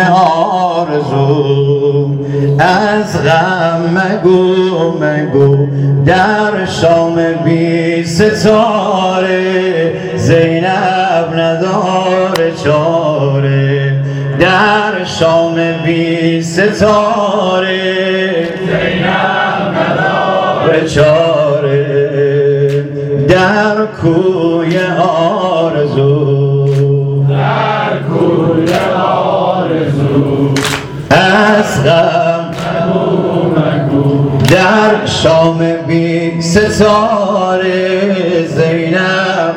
آرزو از غم مگو در شام بی ستاره زینب نداره چاره در شام بی ستاره زینب نداره چاره در کوی آرزو از غم در شام بی ستاره زینب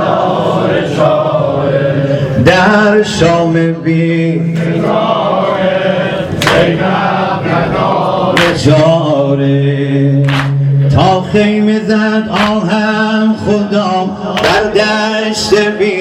در شام بی چاره تا خیمه زد آهم خدا در دشت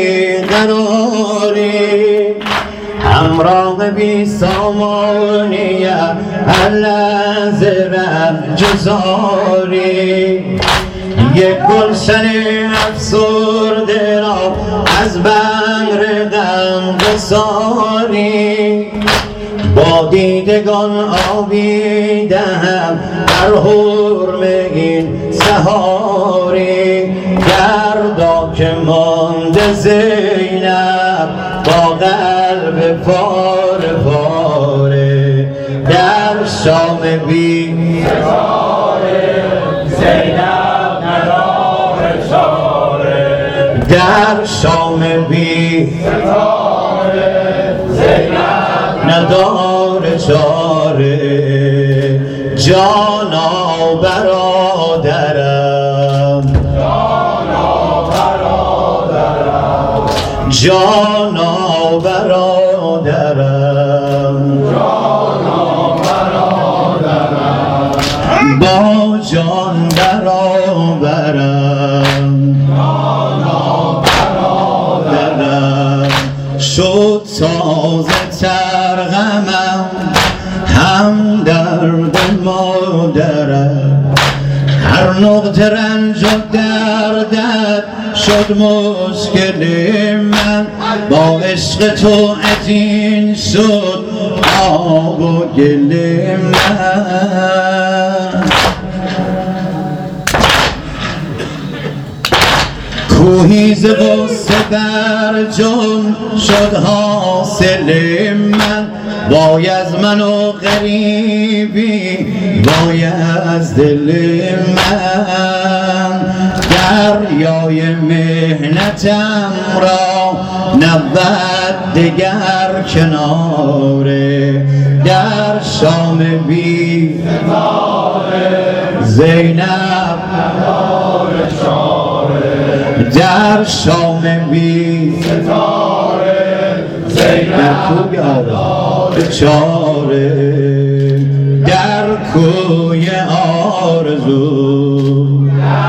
بیقراری همراه بی سامانیه هر لحظه رفت جزاری یک گلشن افسرده را از بحر غم گساری با دیدگان آبی دهم در حرم این سحاری گردا که مانده زینب با قلب پاره پاره در شام بی ستاره زینب نداره چاره در شام بی ستاره زینب نداره چاره جانا برادرم جانا برادرم با جان برابرم شد تازه تر غمم هم درد مادرم هر نقطه رنج و دردت شد مشکل من با عشق تو عجین شد آب و گل من کوهی ز غصه بر جان شد حاصل من وای از من و غریبی وای از دل من دریای محنتم را نبود دگر کناره در شام بی زینب در شام بی زینب چاره در کوی آرزو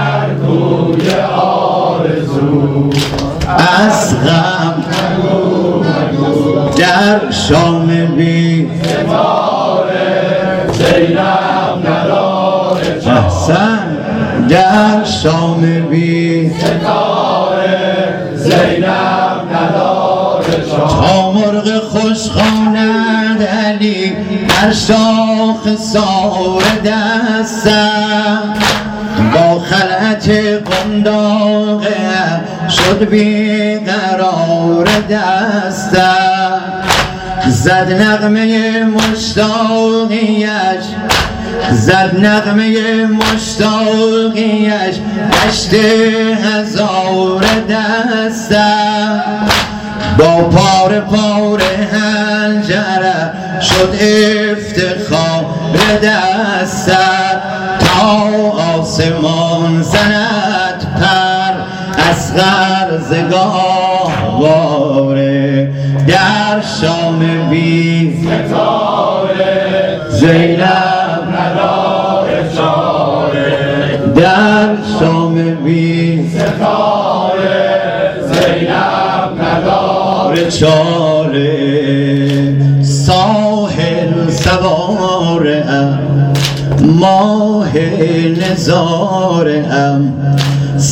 از غم در شام بی زینب نداره احسن در شام بی زینب نداره تا مرغ خوش خواند علی در شاخ سار دستم با خلعت قنداقه شد بیقرار دستم زد نغمه مشتاقیش زد نغمه مشتاقیش دشت هزار دستم با پاره پاره حنجره شد افتخار دستم تا آسمان زند پر اصغر ز گاهواره در شام بی زینب نداره چاره در شام بی زینب نداره چاره ساحل سوارم ماه نزارم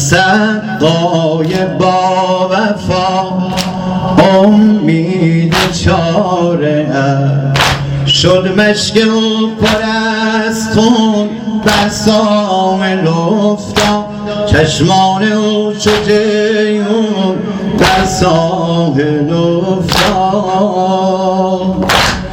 سقای با وفا امید چاره شد مشک و پر از خون بر ساحل افتاد چشمان او چو جیحون در ساحل افتاد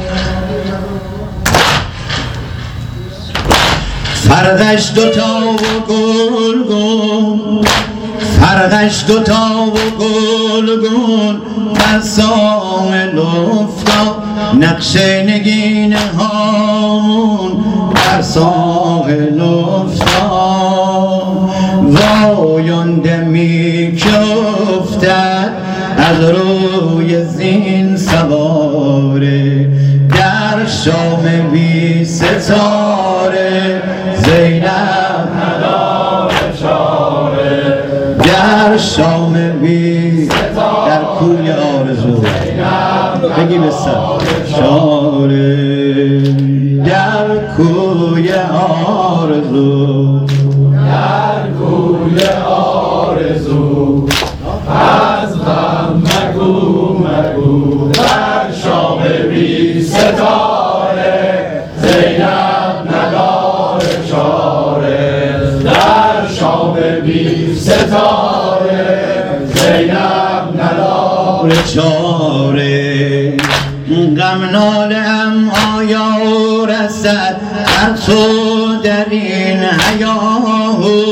فرقش دوتا و گلگون فرقش دوتا و گلگون بر ساحل افتاد نقش نگین هامون بر ساحل افتاد وای آن دمی که افتد از روی زین سواره در شام بی ستاره زینب نداره چاره در شام بی در کوی آرزو بگی بسر چاره در کوی آرزو در کوی آرزو از غم مگو مگو در شام بی ستاره زینب نداره چاره در شام بی ستاره زینب نداره چاره غم ناله‌ام آیا رسد بر تو در این حیاهو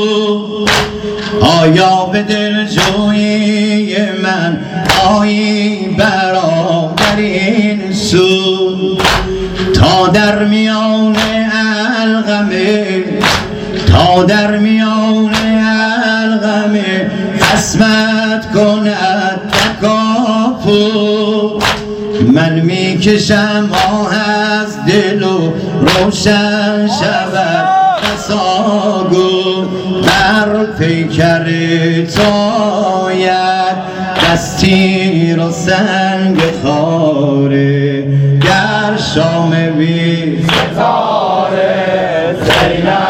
آیا به دلجویی من آیی برابر این سو تا در میان الغمه تا در میان الغمه قسمت کند تکاپو من میکشم آه از دل و روشن شود بساگو بر پیکر تاید دستیر و سنگ خاره گر شام بی ستاره زینب